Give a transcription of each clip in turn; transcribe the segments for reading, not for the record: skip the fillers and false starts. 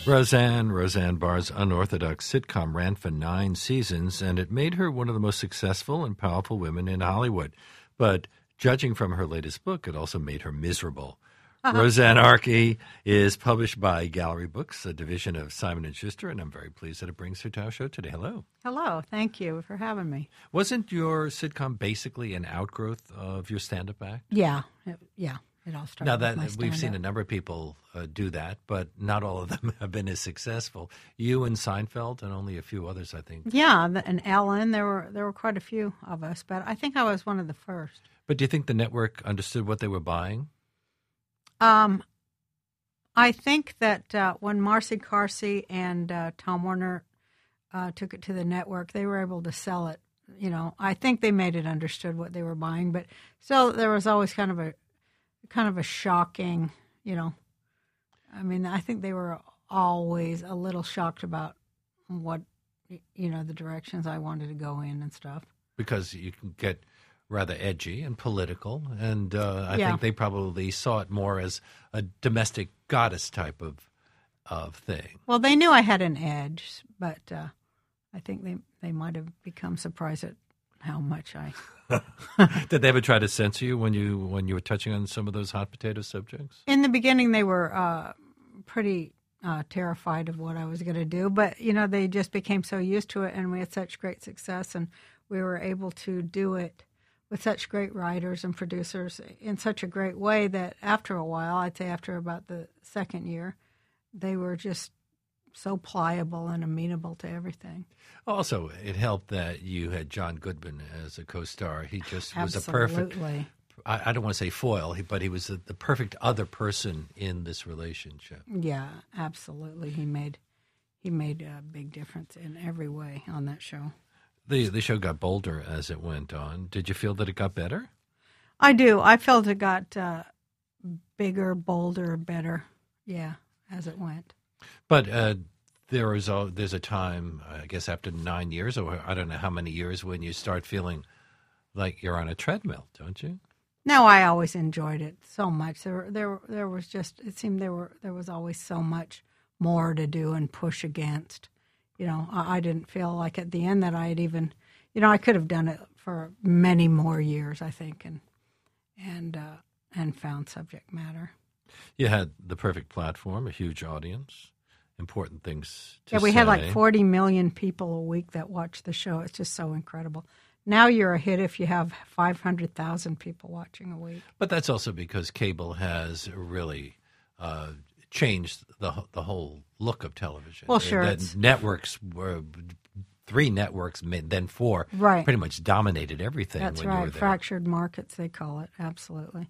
Roseanne Barr's unorthodox sitcom ran for 9 seasons, and it made her one of the most successful and powerful women in Hollywood. But judging from her latest book, it also made her miserable. Roseanarchy is published by Gallery Books, a division of Simon & Schuster, and I'm very pleased that it brings her to our show today. Hello. Hello. Thank you for having me. Wasn't your sitcom basically an outgrowth of your stand-up act? Yeah. It all started Now with that my we've stand-up. seen a number of people do that, but not all of them have been as successful. You and Seinfeld, and only a few others, I think. Yeah, and Ellen. There were quite a few of us, but I think I was one of the first. But do you think the network understood what they were buying? I think that when Marcy Carsey and Tom Werner took it to the network, they were able to sell it. You know, I think they made it understood what they were buying, but still there was always kind of a shocking, you know. I mean, I think they were always a little shocked about what, you know, the directions I wanted to go in and stuff. Because you can get rather edgy and political, and I think they probably saw it more as a domestic goddess type of thing. Well, they knew I had an edge, but I think they might have become surprised at how much I... Did they ever try to censor you when you were touching on some of those hot potato subjects? In the beginning, they were pretty terrified of what I was going to do, but you know, they just became so used to it, and we had such great success, and we were able to do it with such great writers and producers in such a great way that after a while, I'd say after about the second year, they were just so pliable and amenable to everything. Also, it helped that you had John Goodman as a co-star. He just was a perfect, I don't want to say foil, but he was the perfect other person in this relationship. Yeah, absolutely. He made a big difference in every way on that show. The show got bolder as it went on. Did you feel that it got better? I do. I felt it got bigger, bolder, better, as it went. But there's a time, I guess after 9 years, or I don't know how many years, when you start feeling like you're on a treadmill, don't you? No, I always enjoyed it so much. There was just, it seemed there was always so much more to do and push against. You know, I didn't feel like at the end that I had even, you know, I could have done it for many more years, I think, and found subject matter. You had the perfect platform, a huge audience, important things to say. Yeah, we had like 40 million people a week that watch the show. It's just so incredible. Now you're a hit if you have 500,000 people watching a week. But that's also because cable has really changed the whole look of television. Well, sure. Networks were 3 networks, then 4, right, pretty much dominated everything. That's when right. You were there. Fractured markets, they call it. Absolutely.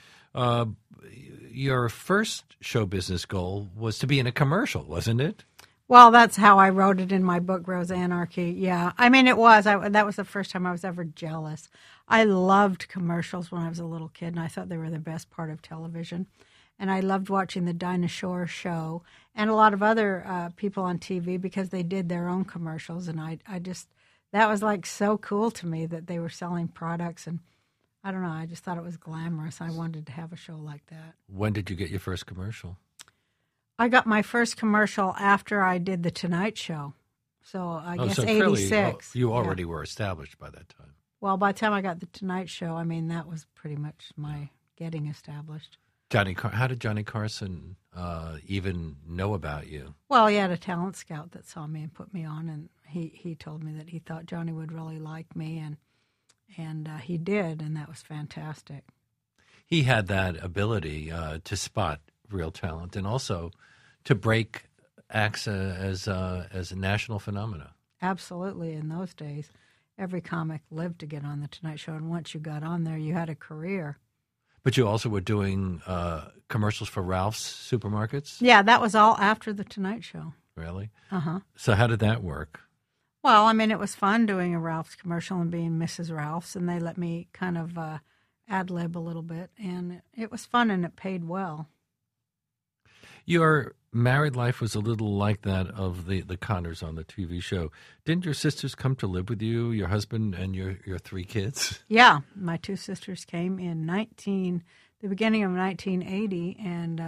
Your first show business goal was to be in a commercial, wasn't it? Well, that's how I wrote it in my book, Roseanarchy. Yeah. I mean, it was. That was the first time I was ever jealous. I loved commercials when I was a little kid, and I thought they were the best part of television. And I loved watching the Dinah Shore show and a lot of other people on TV because they did their own commercials. And I just, that was like so cool to me that they were selling products. And I don't know, I just thought it was glamorous. I wanted to have a show like that. When did you get your first commercial? I got my first commercial after I did The Tonight Show. So I guess 86. You already were established by that time. Well, by the time I got The Tonight Show, I mean, that was pretty much my getting established. How did Johnny Carson even know about you? Well, he had a talent scout that saw me and put me on, and he told me that he thought Johnny would really like me, and he did, and that was fantastic. He had that ability to spot real talent and also to break acts as a national phenomena. Absolutely. In those days, every comic lived to get on The Tonight Show, and once you got on there, you had a career. But you also were doing commercials for Ralph's supermarkets? Yeah, that was all after The Tonight Show. Really? Uh-huh. So how did that work? Well, I mean, it was fun doing a Ralph's commercial and being Mrs. Ralph's, and they let me kind of ad-lib a little bit, and it was fun and it paid well. Your married life was a little like that of the Connors on the TV show. Didn't your sisters come to live with you, your husband, and your 3 kids? Yeah, my 2 sisters came in the beginning of 1980, and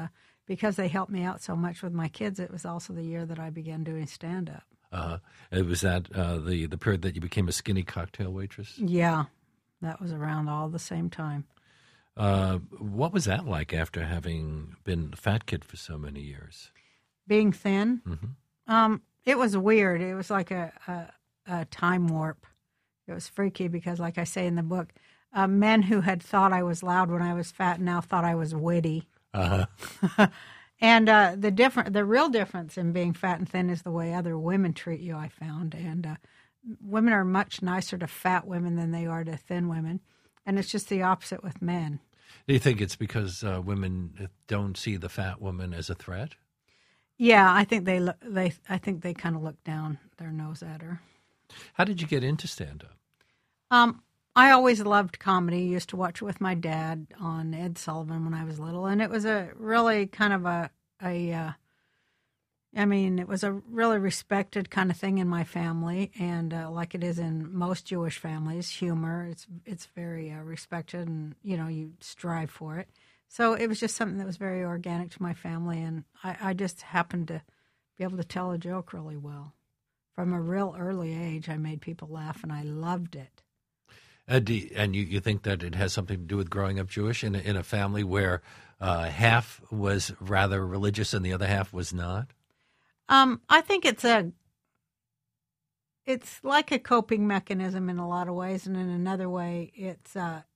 because they helped me out so much with my kids, it was also the year that I began doing stand-up. It was that the period that you became a skinny cocktail waitress? Yeah, that was around all the same time. What was that like after having been the fat kid for so many years? Being thin? Mm-hmm. It was weird. It was like a time warp. It was freaky because, like I say in the book, men who had thought I was loud when I was fat now thought I was witty. Uh-huh. And the real difference in being fat and thin is the way other women treat you, I found. And women are much nicer to fat women than they are to thin women. And it's just the opposite with men. Do you think it's because women don't see the fat woman as a threat? Yeah, I think I think they kind of look down their nose at her. How did you get into stand-up? I always loved comedy. Used to watch it with my dad on Ed Sullivan when I was little, and it was a really kind of it was a really respected kind of thing in my family, and like it is in most Jewish families, humor it's very respected, and you strive for it. So it was just something that was very organic to my family, and I just happened to be able to tell a joke really well. From a real early age, I made people laugh, and I loved it. And you think that it has something to do with growing up Jewish in a family where half was rather religious and the other half was not? I think it's like a coping mechanism in a lot of ways, and in another way, it's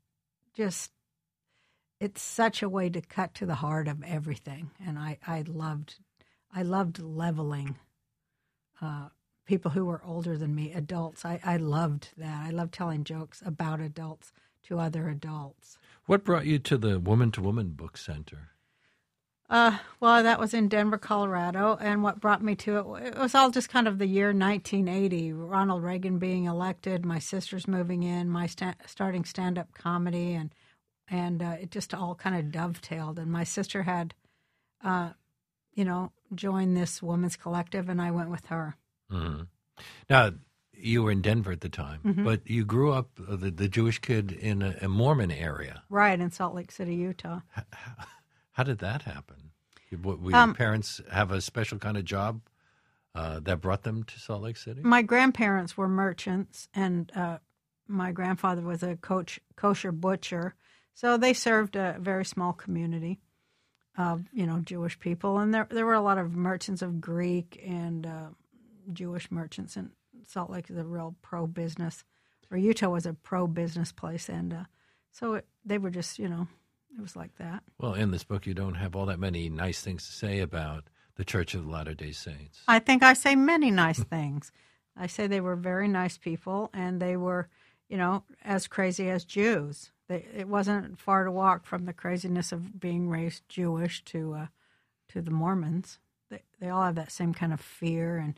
such a way to cut to the heart of everything. And I loved leveling people who were older than me, adults. I loved that. I loved telling jokes about adults to other adults. What brought you to the Woman to Woman Book Center? Well, that was in Denver, Colorado, and what brought me to it was all just kind of the year 1980, Ronald Reagan being elected, my sisters moving in, my starting stand-up comedy, and it just all kind of dovetailed. And my sister had, joined this women's collective, and I went with her. Mm-hmm. Now, you were in Denver at the time, mm-hmm. but you grew up, the Jewish kid, in a Mormon area. Right, in Salt Lake City, Utah. How did that happen? Will your parents have a special kind of job that brought them to Salt Lake City? My grandparents were merchants, and my grandfather was a kosher butcher. So they served a very small community of, Jewish people. And there were a lot of merchants of Greek and Jewish merchants. And Salt Lake is a real pro-business, or Utah was a pro-business place. And so they were just, it was like that. Well, in this book, you don't have all that many nice things to say about the Church of Latter-day Saints. I think I say many nice things. I say they were very nice people, and they were, as crazy as Jews. It wasn't far to walk from the craziness of being raised Jewish to the Mormons. They all have that same kind of fear and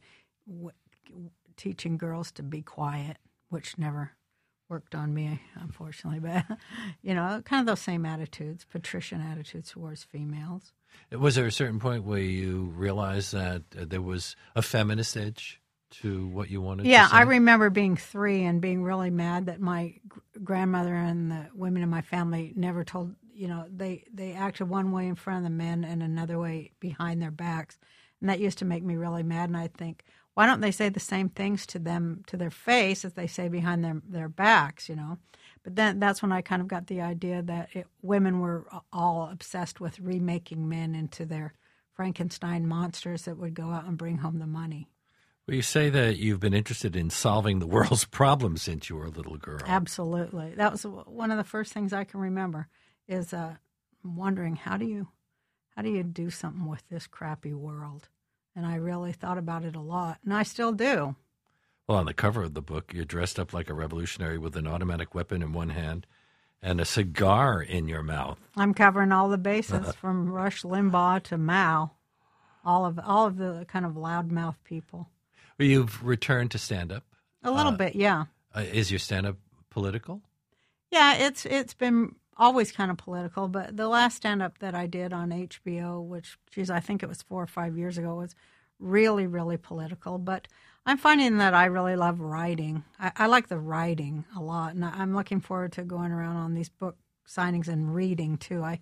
teaching girls to be quiet, which never worked on me, unfortunately. But, kind of those same attitudes, patrician attitudes towards females. Was there a certain point where you realized that there was a feminist edge to what you wanted to say? Yeah, I remember being 3 and being really mad that my grandmother and the women in my family never told, they acted one way in front of the men and another way behind their backs. And that used to make me really mad. And I'd think, why don't they say the same things to them, to their face, as they say behind their backs, But then that's when I kind of got the idea that women were all obsessed with remaking men into their Frankenstein monsters that would go out and bring home the money. Well, you say that you've been interested in solving the world's problems since you were a little girl. Absolutely. That was one of the first things I can remember is wondering, how do you do something with this crappy world? And I really thought about it a lot, and I still do. Well, on the cover of the book, you're dressed up like a revolutionary with an automatic weapon in one hand and a cigar in your mouth. I'm covering all the bases from Rush Limbaugh to Mao, all of the kind of loudmouth people. Well, you've returned to stand-up. A little bit, yeah. Is your stand-up political? Yeah, it's been always kind of political, but the last stand-up that I did on HBO, which, I think it was 4 or 5 years ago, was really, really political. But I'm finding that I really love writing. I like the writing a lot, and I'm looking forward to going around on these book signings and reading, too. I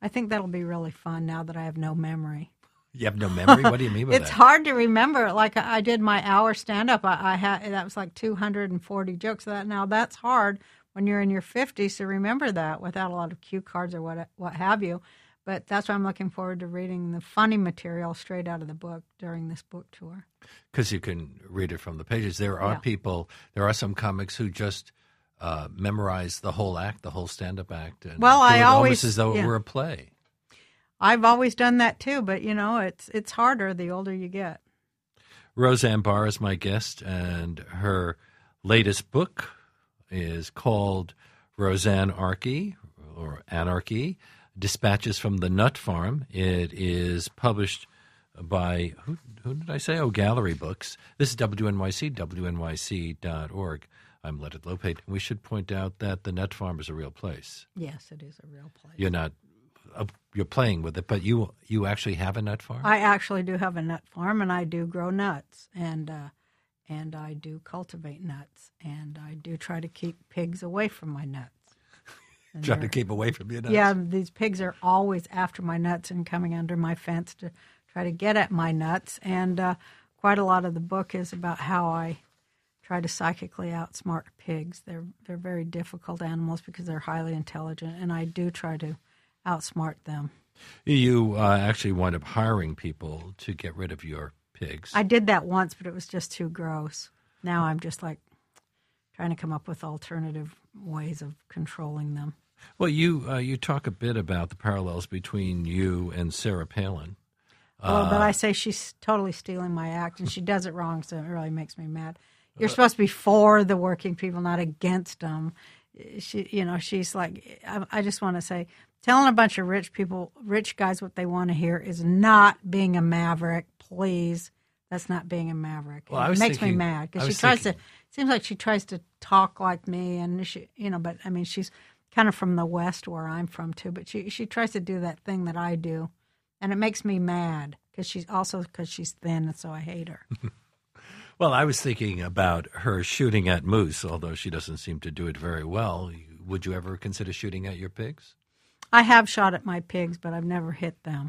I think that'll be really fun now that I have no memory. You have no memory? What do you mean by that? It's hard to remember. Like I did my hour stand-up. I had that was like 240 jokes. Now that's hard when you're in your 50s to remember that without a lot of cue cards or what have you. But that's why I'm looking forward to reading the funny material straight out of the book during this book tour. Because you can read it from the pages. There are some comics who just memorize the whole act, the whole stand-up act. And almost as though it were a play. I've always done that too, but it's harder the older you get. Roseanne Barr is my guest, and her latest book is called Roseanne Archie, or Anarchy, Dispatches from the Nut Farm. It is published by, who did I say? Oh, Gallery Books. This is WNYC, WNYC.org. I'm Leonard Lopate. We should point out that the Nut Farm is a real place. Yes, it is a real place. You're playing with it, but you actually have a nut farm? I actually do have a nut farm, and I do grow nuts, and I do cultivate nuts, and I do try to keep pigs away from my nuts. Try to keep away from your nuts? Yeah, these pigs are always after my nuts and coming under my fence to try to get at my nuts, and quite a lot of the book is about how I try to psychically outsmart pigs. They're very difficult animals because they're highly intelligent, and I do try to outsmart them. You actually wind up hiring people to get rid of your pigs. I did that once, but it was just too gross. Now I'm just like trying to come up with alternative ways of controlling them. Well, you talk a bit about the parallels between you and Sarah Palin. Well, but I say she's totally stealing my act, and she does it wrong, so it really makes me mad. You're supposed to be for the working people, not against them. She's like, I just want to say, telling a bunch of rich guys what they want to hear is not being a maverick. Please, that's not being a maverick. Well, it makes me mad because seems like she tries to talk like me, and but I mean, she's kind of from the West where I'm from too, but she tries to do that thing that I do, and it makes me mad because she's thin, and so I hate her. Well, I was thinking about her shooting at moose, although she doesn't seem to do it very well. Would you ever consider shooting at your pigs? I have shot at my pigs, but I've never hit them.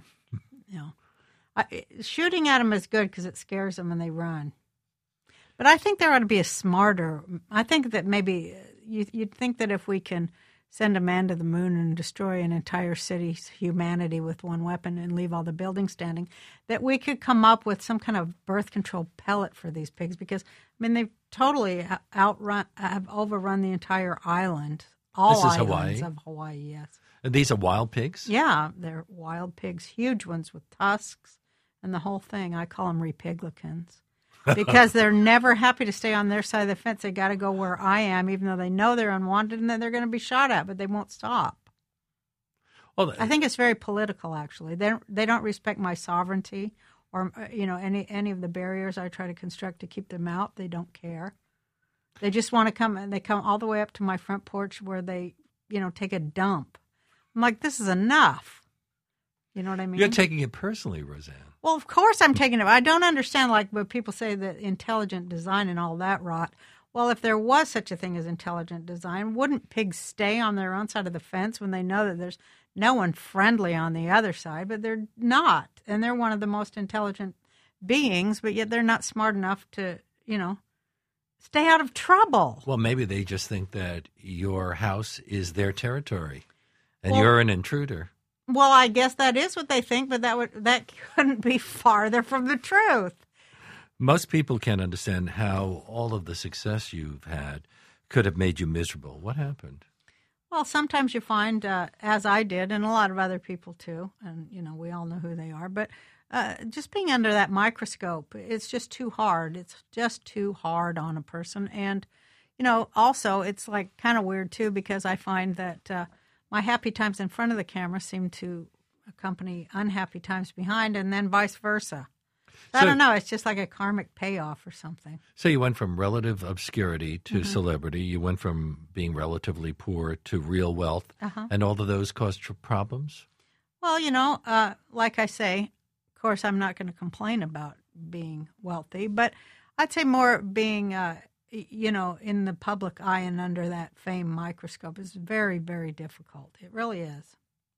Shooting at them is good because it scares them and they run. But I think there ought to be I think that maybe you'd think that if we can send a man to the moon and destroy an entire city's humanity with one weapon and leave all the buildings standing, that we could come up with some kind of birth control pellet for these pigs because, I mean, they've totally have overrun the entire island. All islands of Hawaii, yes. And these are wild pigs? Yeah, they're wild pigs, huge ones with tusks and the whole thing. I call them repiglicans. Because they're never happy to stay on their side of the fence. They got to go where I am, even though they know they're unwanted and that they're going to be shot at, but they won't stop. Well, I think it's very political, actually. They don't respect my sovereignty or any of the barriers I try to construct to keep them out. They don't care. They just want to come, and they come all the way up to my front porch where they, take a dump. I'm like, this is enough. You know what I mean? You're taking it personally, Roseanne. Well, of course I'm taking it. I don't understand, when people say that intelligent design and all that rot. Well, if there was such a thing as intelligent design, wouldn't pigs stay on their own side of the fence when they know that there's no one friendly on the other side? But they're not. And they're one of the most intelligent beings, but yet they're not smart enough to, stay out of trouble. Well, maybe they just think that your house is their territory and you're an intruder. Well, I guess that is what they think, but that couldn't be farther from the truth. Most people can't understand how all of the success you've had could have made you miserable. What happened? Well, sometimes you find, as I did, and a lot of other people too, and, we all know who they are, but just being under that microscope, it's just too hard. It's just too hard on a person. And, also it's kind of weird too, because I find that my happy times in front of the camera seem to accompany unhappy times behind, and then vice versa. I don't know. It's just like a karmic payoff or something. So you went from relative obscurity to celebrity. You went from being relatively poor to real wealth. And all of those caused problems? Well, like I say, of course, I'm not going to complain about being wealthy, but I'd say more being in the public eye and under that fame microscope is very, very difficult. It really is.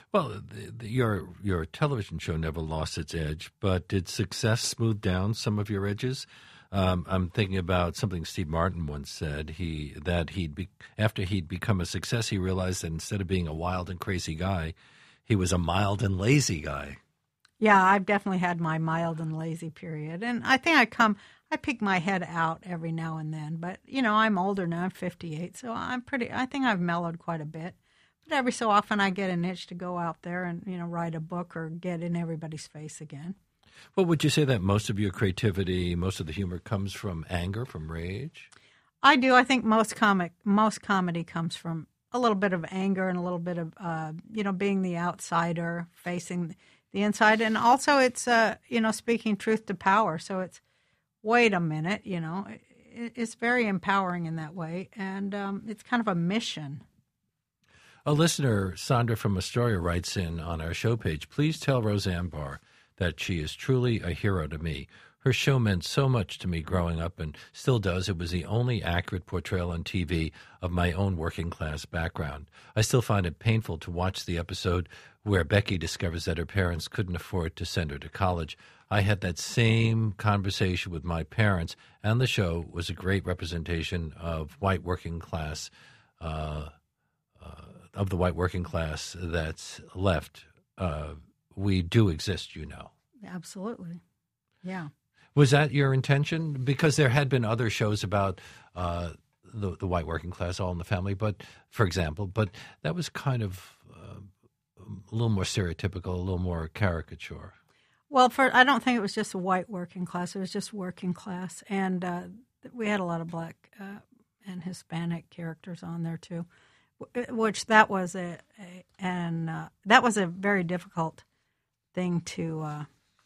Well, your television show never lost its edge, but did success smooth down some of your edges? I'm thinking about something Steve Martin once said. After he'd become a success, he realized that instead of being a wild and crazy guy, he was a mild and lazy guy. Yeah, I've definitely had my mild and lazy period, and I think I peek my head out every now and then. But I'm older now. I'm 58, so I think I've mellowed quite a bit. But every so often, I get an itch to go out there and write a book or get in everybody's face again. Well, would you say that most of your creativity, most of the humor comes from anger, from rage? I do. I think most comedy comes from a little bit of anger and a little bit of, being the outsider, facing the inside. And also it's, speaking truth to power. So it's, wait a minute, it's very empowering in that way. And it's kind of a mission. A listener, Sandra from Astoria, writes in on our show page, please tell Roseanne Barr that she is truly a hero to me. Her show meant so much to me growing up and still does. It was the only accurate portrayal on TV of my own working class background. I still find it painful to watch the episode where Becky discovers that her parents couldn't afford to send her to college. I had that same conversation with my parents, and the show was a great representation of white working class, of the white working class that's left. We do exist, Absolutely. Yeah. Was that your intention? Because there had been other shows about the white working class, All in the Family, but that was kind of a little more stereotypical, a little more caricature. Well, I don't think it was just a white working class. It was just working class. And we had a lot of black and Hispanic characters on there, too, which that was a very difficult thing to,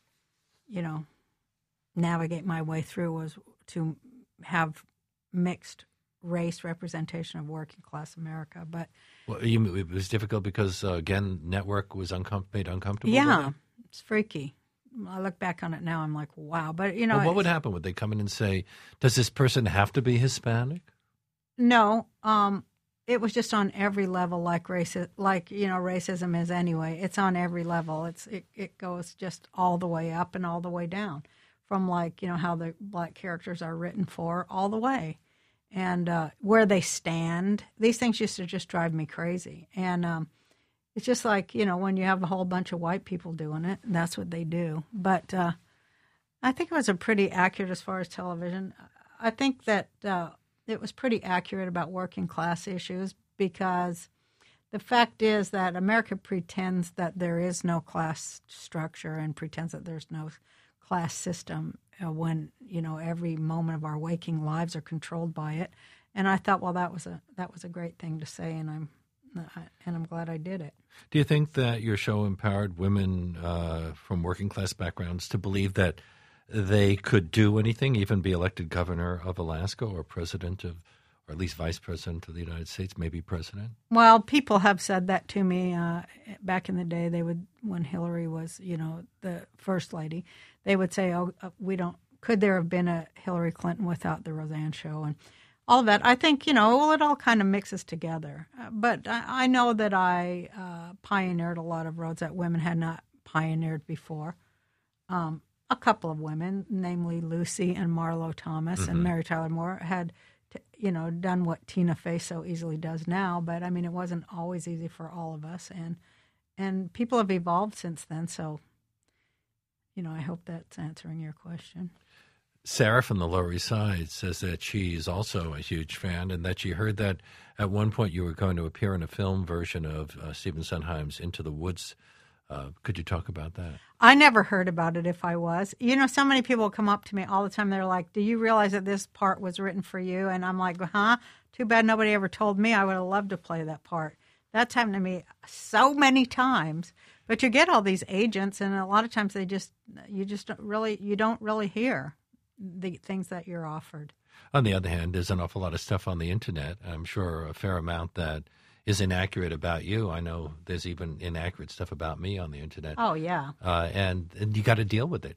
navigate my way through, was to have mixed race representation of working class America. But it was difficult because, again, network was made uncomfortable. Yeah, it's freaky. I look back on it now, I'm like, wow. But what would happen? Would they come in and say, "Does this person have to be Hispanic?" No. It was just on every level, like racism is anyway. It's on every level. It goes just all the way up and all the way down, from how the black characters are written for, all the way, and where they stand. These things used to just drive me crazy. And it's just like when you have a whole bunch of white people doing it, that's what they do. But I think it was a pretty accurate as far as television. I think that. It was pretty accurate about working class issues, because the fact is that America pretends that there is no class structure and pretends that there's no class system when every moment of our waking lives are controlled by it. And I thought, well, that was a great thing to say, and I'm glad I did it. Do you think that your show empowered women from working class backgrounds to believe that they could do anything, even be elected governor of Alaska or president or at least vice president of the United States, maybe president? Well, people have said that to me back in the day. They would, when Hillary was, the first lady, they would say, "Oh, could there have been a Hillary Clinton without the Roseanne show?" And all of that. I think, it all kind of mixes together. But I know that I pioneered a lot of roads that women had not pioneered before. A couple of women, namely Lucy and Marlo Thomas and Mary Tyler Moore, had, done what Tina Fey so easily does now. But I mean, it wasn't always easy for all of us, and people have evolved since then. So, I hope that's answering your question. Sarah from the Lower East Side says that she is also a huge fan, and that she heard that at one point you were going to appear in a film version of Stephen Sondheim's Into the Woods. Could you talk about that? I never heard about it if I was. So many people come up to me all the time. They're like, "Do you realize that this part was written for you?" And I'm like, "Huh? Too bad nobody ever told me. I would have loved to play that part." That's happened to me so many times. But you get all these agents, and a lot of times you don't really hear the things that you're offered. On the other hand, there's an awful lot of stuff on the internet. I'm sure a fair amount that is inaccurate about you. I know there's even inaccurate stuff about me on the internet. Oh, yeah. And you got to deal with it.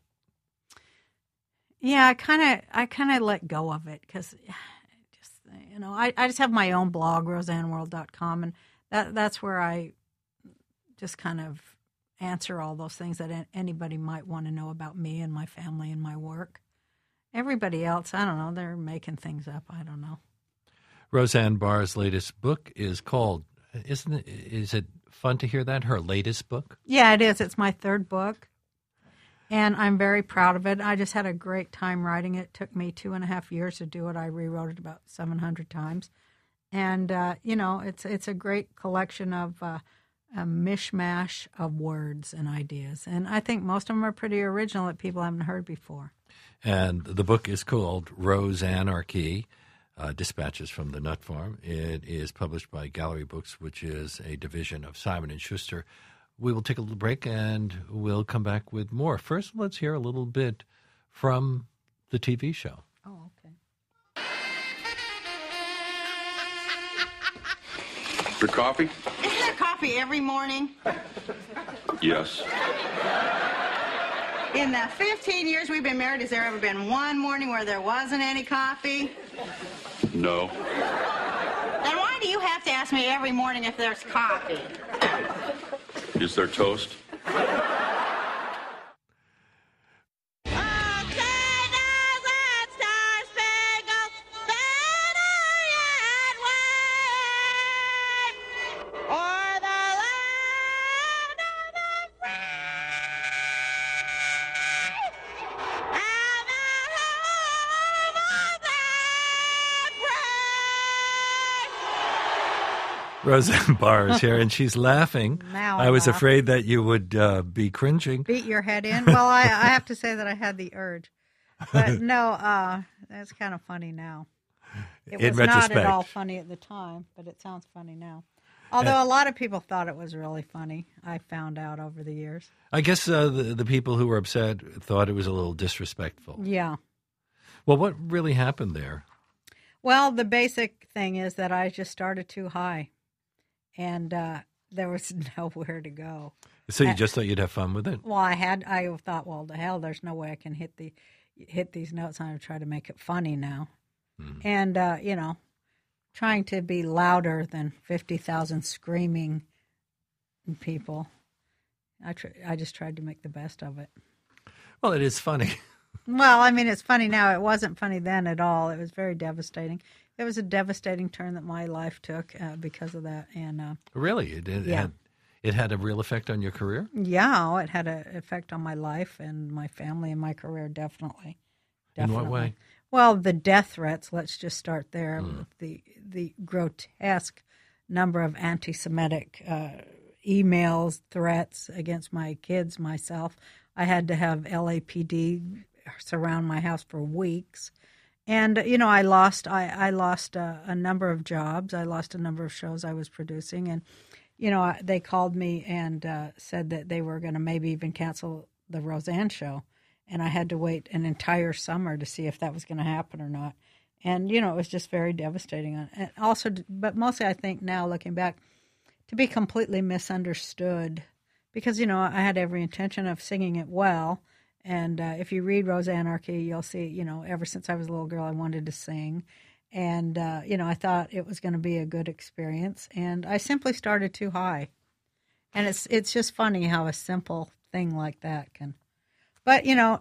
Yeah, I kind of let go of it, because I just have my own blog, roseanneworld.com, and that's where I just kind of answer all those things that anybody might want to know about me and my family and my work. Everybody else, I don't know, they're making things up. I don't know. Roseanne Barr's latest book is called, is it fun to hear that, her latest book? Yeah, it is. It's my third book, and I'm very proud of it. I just had a great time writing it. It took me 2.5 years to do it. I rewrote it about 700 times. And, it's a great collection of a mishmash of words and ideas. And I think most of them are pretty original that people haven't heard before. And the book is called Roseanarchy, Dispatches from the Nut Farm. It is published by Gallery Books, which is a division of Simon & Schuster. We will take a little break, and we'll come back with more. First, let's hear a little bit from the TV show. Oh, okay. For coffee? Isn't there coffee every morning? Yes. In the 15 years we've been married, has there ever been one morning where there wasn't any coffee? No. Then why do you have to ask me every morning if there's coffee? Is there toast? Roseanne Barr is here, and she's laughing. Now I was laugh. afraid that you would be cringing. Beat your head in? Well, I have to say that I had the urge. But no, that's kind of funny now. It In was retrospect. not at all funny at the time, but it sounds funny now. Although a lot of people thought it was really funny, I found out over the years. I guess the people who were upset thought it was a little disrespectful. Yeah. Well, what really happened there? Well, the basic thing is that I just started too high, and there was nowhere to go. So you just thought you'd have fun with it? Well, I thought, well, the hell, there's no way I can hit these notes. I'm going to try to make it funny now. And, trying to be louder than 50,000 screaming people. I just tried to make the best of it. Well, it is funny. Well, I mean, it's funny now. It wasn't funny then at all. It was very devastating. It was a devastating turn that my life took because of that. And Really? It had a real effect on your career? yeah, it had an effect on my life and my family and my career, definitely. In what way? Well, the death threats, let's just start there. The grotesque number of anti-Semitic emails, threats against my kids, myself. I had to have LAPD surround my house for weeks. And, I lost a number of jobs. I lost a number of shows I was producing. And, they called me and said that they were going to maybe even cancel the Roseanne show. And I had to wait an entire summer to see if that was going to happen or not. And, it was just very devastating. And also, but mostly I think now, looking back, to be completely misunderstood. Because, I had every intention of singing it well. And if you read Roseanarchy, you'll see, ever since I was a little girl, I wanted to sing. And, I thought it was going to be a good experience. And I simply started too high. And it's just funny how a simple thing like that can. But,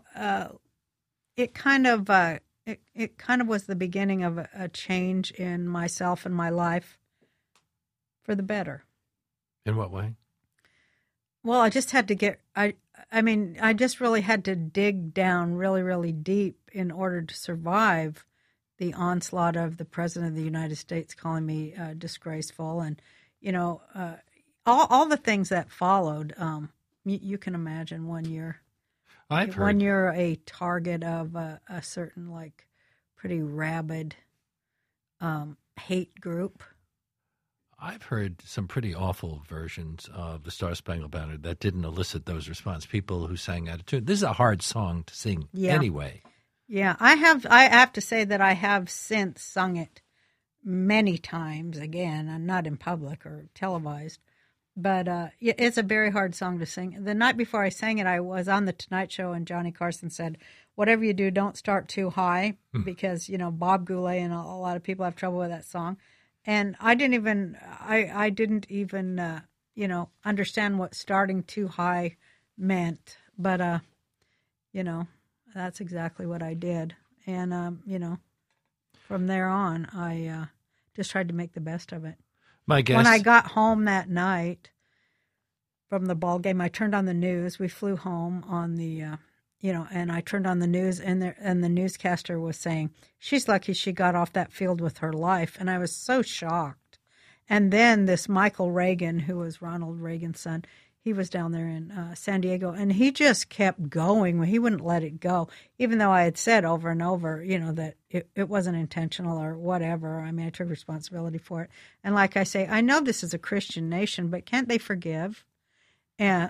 it kind of was the beginning of a change in myself and my life for the better. In what way? Well, I just had to I just really had to dig down really, really deep in order to survive the onslaught of the President of the United States calling me disgraceful and, all the things that followed. You can imagine when you're a target of a certain, pretty rabid hate group. I've heard some pretty awful versions of the Star Spangled Banner that didn't elicit those responses. People who sang out of tune. This is a hard song to sing anyway. Yeah, I have to say that I have since sung it many times again, and not in public or televised. But it's a very hard song to sing. The night before I sang it, I was on The Tonight Show, and Johnny Carson said, whatever you do, don't start too high, because, Bob Goulet and a lot of people have trouble with that song. And I didn't even understand what starting too high meant. But, that's exactly what I did. And, from there on, I just tried to make the best of it. My guess. When I got home that night from the ball game, I turned on the news. We flew home on the, and I turned on the news, and the newscaster was saying, she's lucky she got off that field with her life. And I was so shocked. And then this Michael Reagan, who was Ronald Reagan's son, he was down there in San Diego, and he just kept going. He wouldn't let it go, even though I had said over and over, that it wasn't intentional or whatever. I mean, I took responsibility for it. And like I say, I know this is a Christian nation, but can't they forgive? And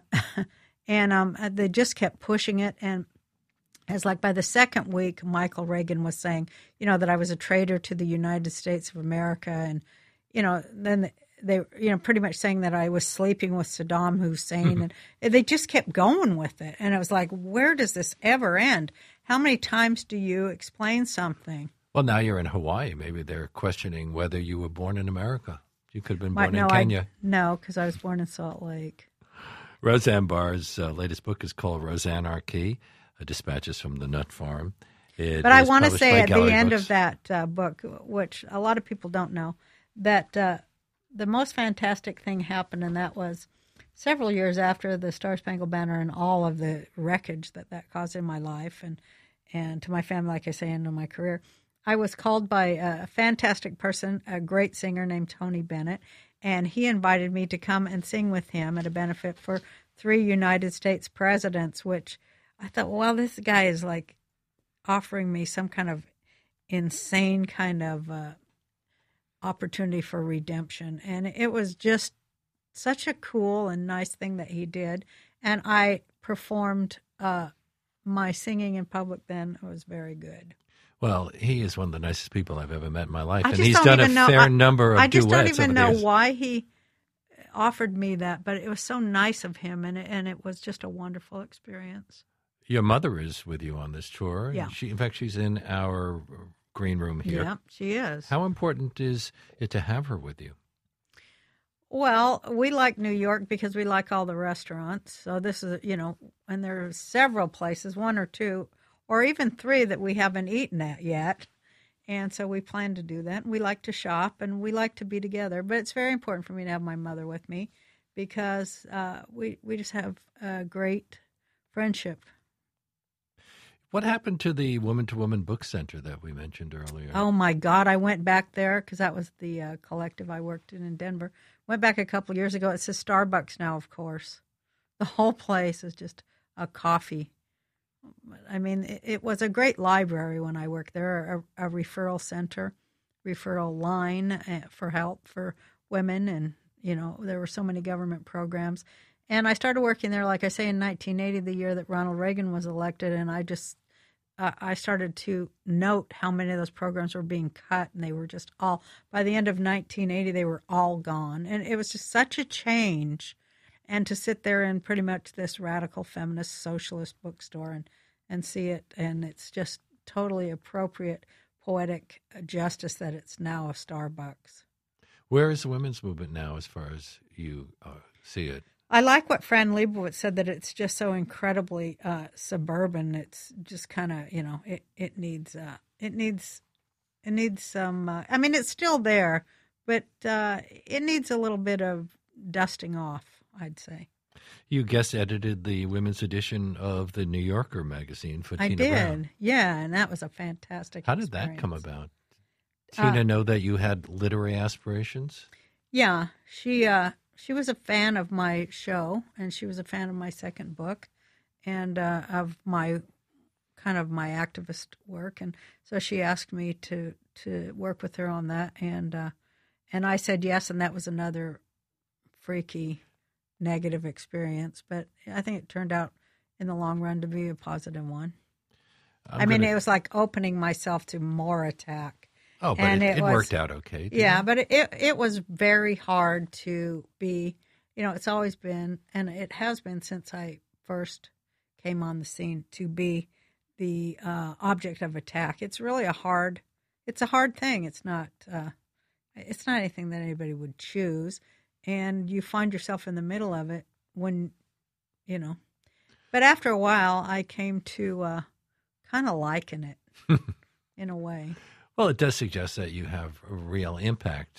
they just kept pushing it. And as like by the second week, Michael Reagan was saying, that I was a traitor to the United States of America. And, then they, pretty much saying that I was sleeping with Saddam Hussein. And they just kept going with it. And it was like, where does this ever end? How many times do you explain something? Well, now you're in Hawaii. Maybe they're questioning whether you were born in America. You could have been born in Kenya. No, because I was born in Salt Lake. Roseanne Barr's latest book is called Roseanarchy, Dispatches from the Nut Farm. But I want to say at the end of that book, which a lot of people don't know, that the most fantastic thing happened, and that was several years after the Star-Spangled Banner and all of the wreckage that caused in my life and to my family, like I say, and to my career. I was called by a fantastic person, a great singer named Tony Bennett, and he invited me to come and sing with him at a benefit for 3 United States presidents, which I thought, well, this guy is like offering me some kind of insane kind of opportunity for redemption. And it was just such a cool and nice thing that he did. And I performed my singing in public then. It was very good. Well, he is one of the nicest people I've ever met in my life. And he's done a fair number of duets. I just don't even know why he offered me that, but it was so nice of him, and it was just a wonderful experience. Your mother is with you on this tour. Yeah. In fact, she's in our green room here. Yeah, she is. How important is it to have her with you? Well, we like New York because we like all the restaurants. So this is, and there are several places, 1 or 2, or even 3 that we haven't eaten at yet. And so we plan to do that. We like to shop and we like to be together. But it's very important for me to have my mother with me because we just have a great friendship. What happened to the Woman to Woman Book Center that we mentioned earlier? Oh, my God. I went back there because that was the collective I worked in Denver. Went back a couple of years ago. It's a Starbucks now, of course. The whole place is just a coffee. I mean, it was a great library when I worked there, a referral center, referral line for help for women. And, there were so many government programs. And I started working there, like I say, in 1980, the year that Ronald Reagan was elected. And I started to note how many of those programs were being cut. And they were just all, by the end of 1980, they were all gone. And it was just such a change. And to sit there in pretty much this radical feminist socialist bookstore and see it, and it's just totally appropriate poetic justice that it's now a Starbucks. Where is the women's movement now as far as you see it? I like what Fran Lebowitz said, that it's just so incredibly suburban. It's just kind of, it needs some, I mean, it's still there, but it needs a little bit of dusting off, I'd say. You guest edited the women's edition of the New Yorker magazine for Tina Brown. I did, yeah, and that was a fantastic experience. How did that come about? Tina know that you had literary aspirations? Yeah, she was a fan of my show, and she was a fan of my second book, and of my kind of my activist work, and so she asked me to work with her on that, and I said yes, and that was another freaky negative experience, but I think it turned out in the long run to be a positive one. It was like opening myself to more attack. Oh, but and it worked out okay. Yeah, but it was very hard to be, it's always been, and it has been since I first came on the scene, to be the object of attack. It's really a hard thing. It's not anything that anybody would choose. and you find yourself in the middle of it when, you know. But after a while, I came to kind of liking it in a way. Well, it does suggest that you have a real impact.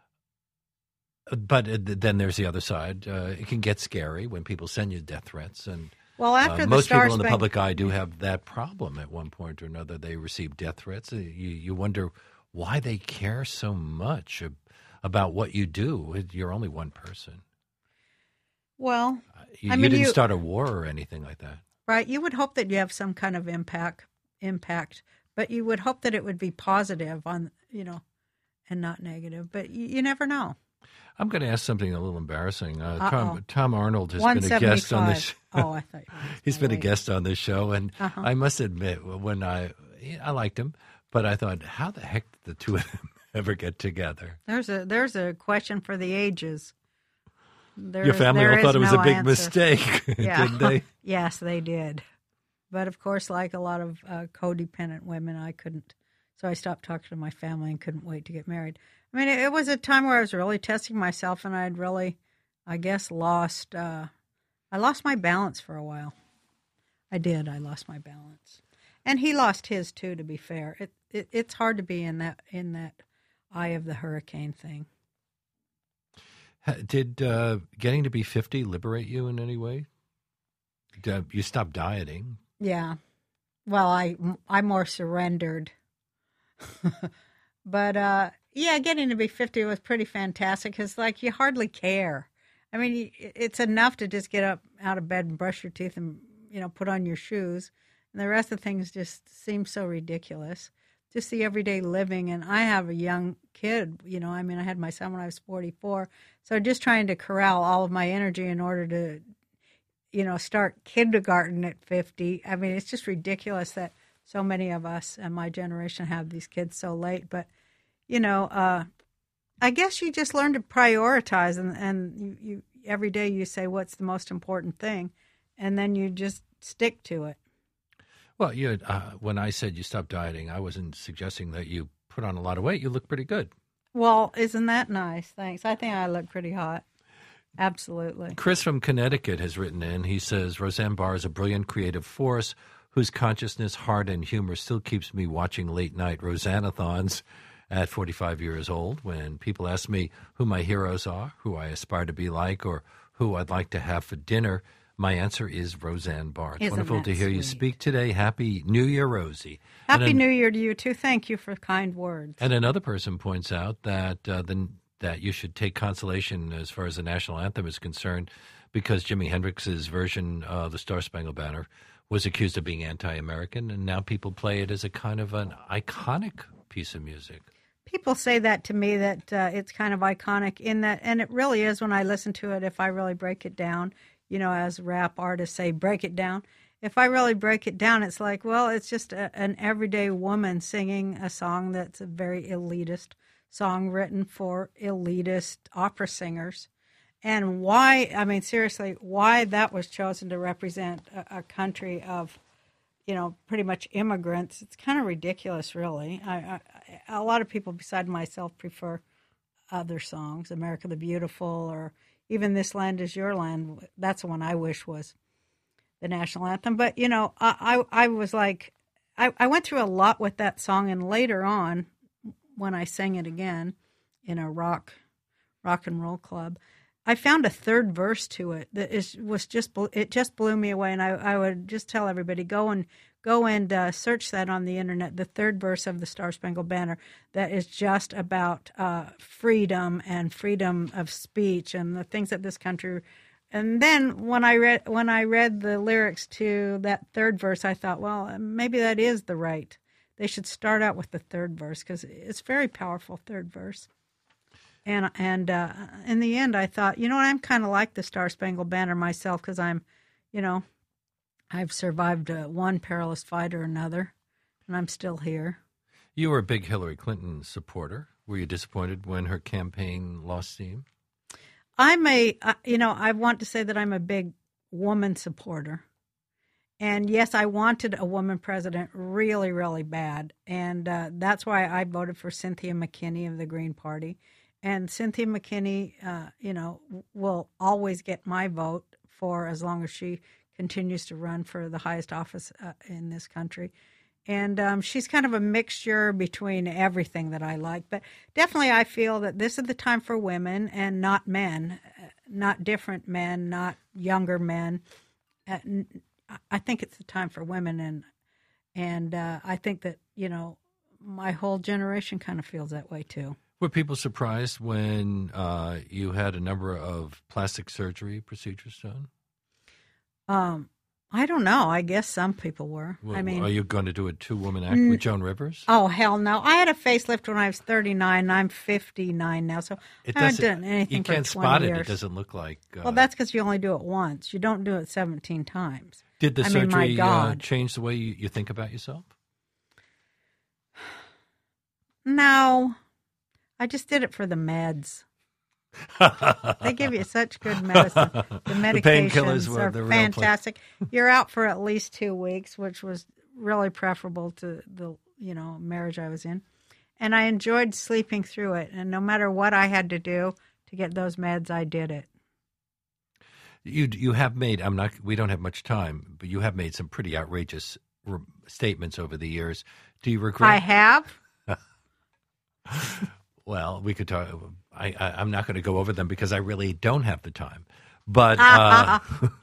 But then there's the other side. It can get scary when people send you death threats. And well, after most people in the public eye do have that problem at one point or another. They receive death threats. You wonder why they care so much about what you do. You're only one person. Well, you didn't start a war or anything like that. Right. You would hope that you have some kind of impact, but you would hope that it would be positive on, and not negative. But you never know. I'm going to ask something a little embarrassing. Tom Arnold has been a guest on this. Oh, I thought he's been a guest on this show, and I must admit, when I liked him, but I thought, how the heck did the two of them ever get together? There's a question for the ages. Your family all thought it was a big mistake, didn't they? Yes, they did. But of course, like a lot of codependent women, I couldn't. So I stopped talking to my family and couldn't wait to get married. I mean, it was a time where I was really testing myself, and I'd really, I guess, lost my balance for a while. I did. I lost my balance. And he lost his, too, to be fair. It's hard to be in that eye of the hurricane thing. Did getting to be 50 liberate you in any way? You stopped dieting. Yeah. Well, I more surrendered. But, getting to be 50 was pretty fantastic because, you hardly care. I mean, it's enough to just get up out of bed and brush your teeth and, put on your shoes. And the rest of things just seem so ridiculous. Just the everyday living. And I have a young kid, I had my son when I was 44. So just trying to corral all of my energy in order to, start kindergarten at 50. I mean, it's just ridiculous that so many of us and my generation have these kids so late. But, I guess you just learn to prioritize and you every day you say, what's the most important thing? And then you just stick to it. Well, when I said you stopped dieting, I wasn't suggesting that you put on a lot of weight. You look pretty good. Well, isn't that nice? Thanks. I think I look pretty hot. Absolutely. Chris from Connecticut has written in. He says, Roseanne Barr is a brilliant creative force whose consciousness, heart, and humor still keeps me watching late-night Roseanne-a-thons at 45 years old. When people ask me who my heroes are, who I aspire to be like, or who I'd like to have for dinner, my answer is Roseanne Barr. It's wonderful to hear you speak today. Happy New Year, Rosie. Happy New Year to you, too. Thank you for kind words. And another person points out that that you should take consolation as far as the national anthem is concerned because Jimi Hendrix's version of the Star-Spangled Banner was accused of being anti-American, and now people play it as a kind of an iconic piece of music. People say that to me, that it's kind of iconic in that, and it really is when I listen to it, if I really break it down. As rap artists say, break it down. If I really break it down, it's like, well, it's just an everyday woman singing a song that's a very elitist song written for elitist opera singers. And why, seriously, why that was chosen to represent a country of, pretty much immigrants, it's kind of ridiculous, really. A lot of people beside myself prefer other songs, America the Beautiful or even This Land Is Your Land. That's the one I wish was the national anthem. But, I was like, I went through a lot with that song. And later on, when I sang it again in a rock and roll club, I found a third verse to it that it just blew me away. And I would just tell everybody, go and search that on the internet, the third verse of the Star-Spangled Banner, that is just about freedom and freedom of speech and the things that this country. And then when I read the lyrics to that third verse, I thought, well, maybe that is the right. They should start out with the third verse because it's very powerful, third verse. And in the end, I thought, I'm kind of like the Star-Spangled Banner myself because I'm, I've survived one perilous fight or another, and I'm still here. You were a big Hillary Clinton supporter. Were you disappointed when her campaign lost steam? I want to say that I'm a big woman supporter. And yes, I wanted a woman president really, really bad. And that's why I voted for Cynthia McKinney of the Green Party. And Cynthia McKinney, will always get my vote for as long as she continues to run for the highest office in this country. And she's kind of a mixture between everything that I like. But definitely I feel that this is the time for women and not men, not different men, not younger men. I think it's the time for women. And I think that, my whole generation kind of feels that way too. Were people surprised when you had a number of plastic surgery procedures done? I don't know. I guess some people were. Well, are you going to do a two-woman act with Joan Rivers? Oh, hell no. I had a facelift when I was 39, and I'm 59 now, so I haven't done anything for 20 years. You can't spot it. It doesn't look like... well, that's because you only do it once. You don't do it 17 times. Did the surgery change the way you think about yourself? No. I just did it for the meds. They give you such good medicine. The medications are fantastic. You're out for at least 2 weeks, which was really preferable to the marriage I was in. And I enjoyed sleeping through it. And no matter what I had to do to get those meds, I did it. You have made, we don't have much time, but you have made some pretty outrageous statements over the years. Do you regret? I have. Well, we could talk. I'm not going to go over them because I really don't have the time. But I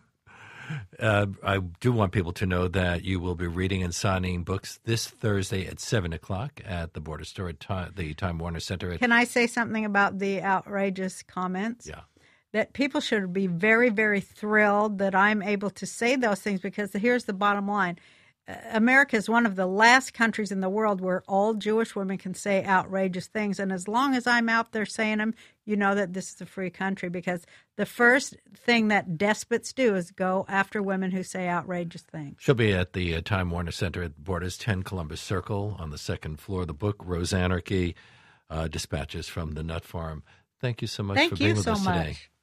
do want people to know that you will be reading and signing books this Thursday at 7 o'clock at the Border Store at the Time Warner Center. Can I say something about the outrageous comments? Yeah. That people should be very, very thrilled that I'm able to say those things, because here's the bottom line. America is one of the last countries in the world where all Jewish women can say outrageous things. And as long as I'm out there saying them, you know that this is a free country, because the first thing that despots do is go after women who say outrageous things. She'll be at the Time Warner Center at Borders 10 Columbus Circle on the second floor. The book, Roseanarchy, Dispatches from the Nut Farm. Thank you so much for being with us today.